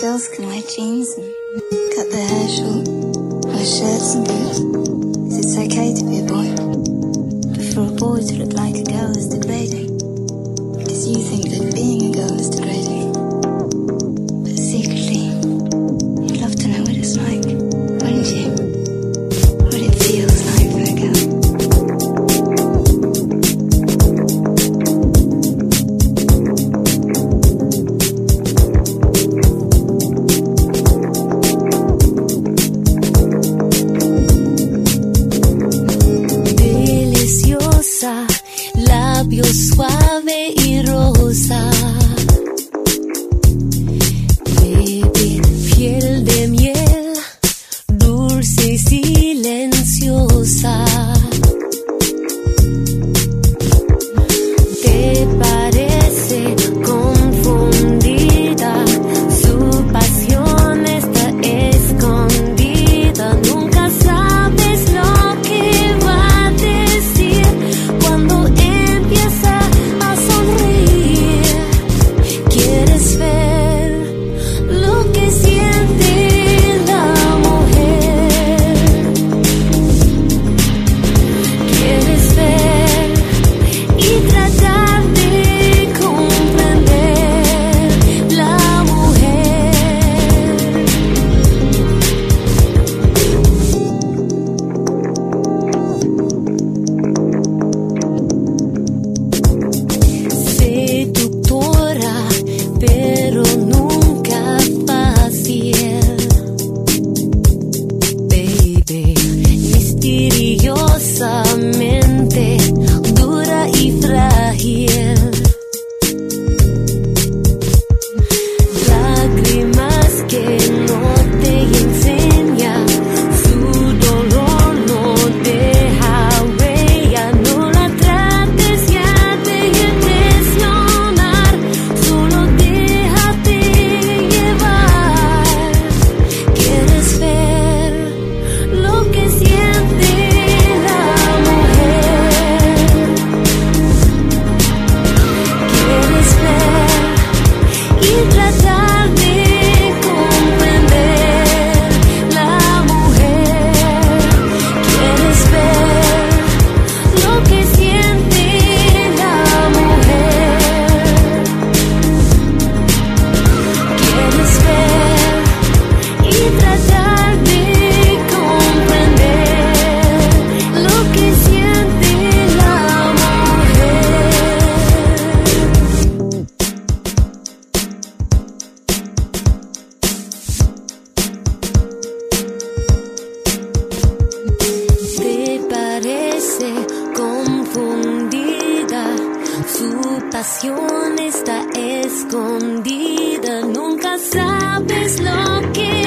Girls can wear jeans and cut their hair short, wear shirts and boots. 'Cause it's okay to be a boy. But for a boy to look like a girl is degrading. Because you think that being a girl is degrading. But secretly, you'd love to know what it's like, wouldn't you? What it feels like for a girl. Labio suave y rosa, baby, piel de miel, dulce y silenciosa. ¿Te parece confundida? Su pasión está escondida. Nunca sabes lo que va a decir cuando empieza a sonreír. ¿Quieres ver lo que siente la mujer? ¿Quieres ver y tratar de comprender la mujer? Seductora, pero nunca fácil, baby, misteriosamente dura y frágil. Lágrimas que no te enseña, su dolor no deja huella. No la trates ya de impresionar, solo déjate llevar. ¿Quieres ver lo que siente la mujer? ¿Quieres ver y tratar de comprender la mujer? ¿Quieres ver lo que siente la mujer? ¿Quieres ver y tratar de comprender lo que siente la mujer? ¿Te parece confundida? Su pasión está escondida. Nunca sabes lo que